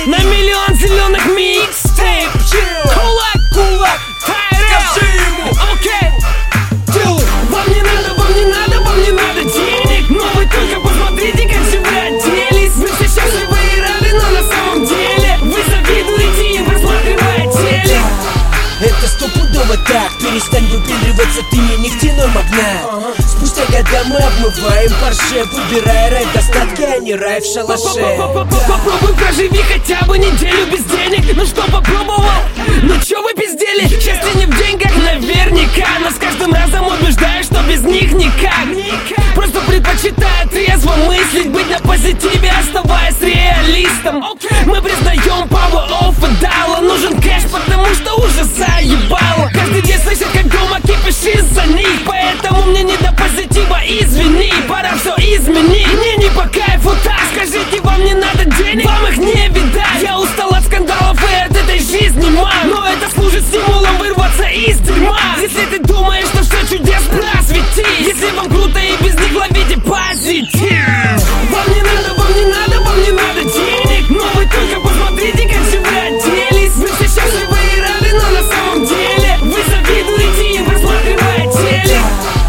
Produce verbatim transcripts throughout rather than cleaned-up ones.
на миллион зеленых микстейп. Кулак, кулак, скажи ему, окей. Вам не надо, вам не надо, вам не надо денег, но вы только посмотрите, как же вы оделись. Вы все счастливы и рады, но на самом деле вы завидуете им, просматривая телек. Это стопудово так, перестань выпендриваться, ты не нефтяной магнат. Спустя года мы обмываем Порше, выбирая рай в достатке, а не рай в шалаше. Попробуй проживи хотя бы неделю без денег. Ну что, попробовал? Ну чё вы пиздели? Счастье не в деньгах наверняка, но с каждым разом убеждаю, что без них никак. Просто предпочитаю трезво мыслить, быть на позитиве, оставаясь реалистом. Мы признаем power of a dollar, нужен кэш, потому что уже заебало. Каждый день слышит, как дома кипишь из-за них, поэтому мне не до позитива, извини. Пора все изменить, мне не по кайфу так. Скажите, вам не надо денег, вам их не видать. Я устал от скандалов и от этой жизни, мам, но это служит стимулом вырваться из дерьма. Если ты думаешь, что все чудесно, свети. Если вам круто и без них, ловите позитив. Вам не надо, вам не надо, вам не надо денег, но вы только посмотрите, как же вы оделись. Вы все счастливы и рады, но на самом деле вы завидуете им, просматривая телек.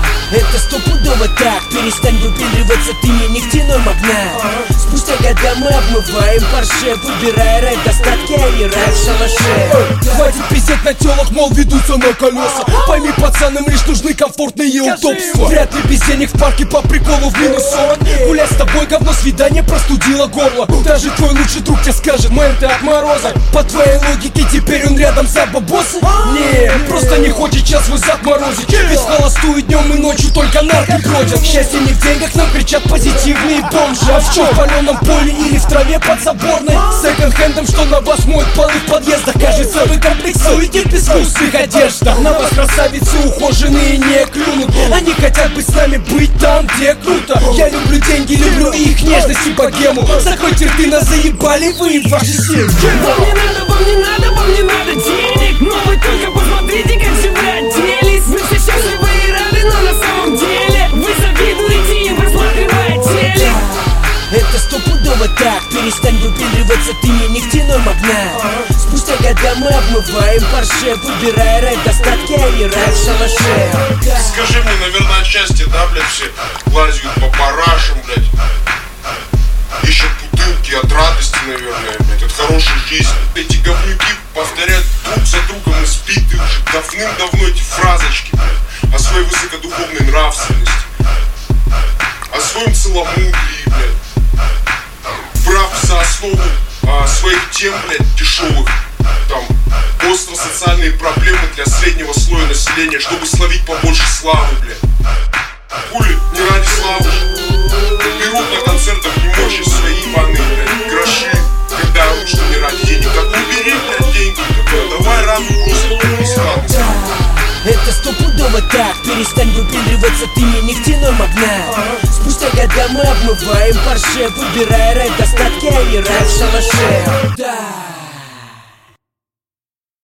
Это стопудово так, перестань выпендриваться, ты не нефтяной магнат. Спустя года мы обмываем Порше, выбирая рай в достатке, а не рай в шалаше. Хватит пиздеть на телах, мол, ведутся на колеса. Пойми, пацанам лишь нужны комфортные удобства. Вряд ли без денег в парке по приколу в минус сорок. Гулять с тобой, говно, свидание простудило горло. Даже твой лучший друг тебе скажет, мэн, ты отморозок. По твоей логике теперь он рядом за бабосы? Не, просто не хочет сейчас свой зад морозить. Ведь холостую днем и ночью только нарки бродят. Счастье не в деньгах, нам кричат позитивные бомжи. А в чем, в паленом поле или в траве подзаборной? Секонд-хендом, что на вас моют полы в подъездах. Кажется, вы комплексуете в безвкусных одеждах. На вас красавицы ухоженные не клюнут. Они хотят быть с нами, быть там, где круто. Я люблю деньги, люблю их нежность и богему. Закройте рты, нас заебали вы и ваши семьи. Вам не надо, вам не надо, вам не надо денег, но вы только посмотрите, как же вы оделись. Вы все счастливы и рады, но на самом деле вы завидуете им, просматривая телек. Это стопудово так, перестань выпендриваться, ты не нефтяной магнат. Спустя года мы обмываем Порше, выбирая рай в достатке, а не рай в шалаше. Скажи мне, наверное, отчасти, да, блядь, все лазят по парашам, блядь, ищут бутылки от радости, наверное, блядь, от хорошей жизни. Эти говнюки повторяют друг за другом избитые уже давным-давно эти фразочки, блядь, о своей высокодуховной нравственности, о своем целомудрии, блядь, брав за основу а, своих тем, блядь, дешевых, там, остро-социальные проблемы для среднего слоя населения, чтобы словить побольше славы, блядь. Хули, не ради славы же. Берут на концертах немощи свои ебаные, блядь, гроши, когда орут, что не ради денег. Так не бери, блядь, деньги, такое, давай раду просто бесплатно. Это стопудово так, перестань выпендриваться, ты не нефтяной магнат. Спустя года мы обмываем Порше, выбирая рай в достатке, а не рай в шалаше.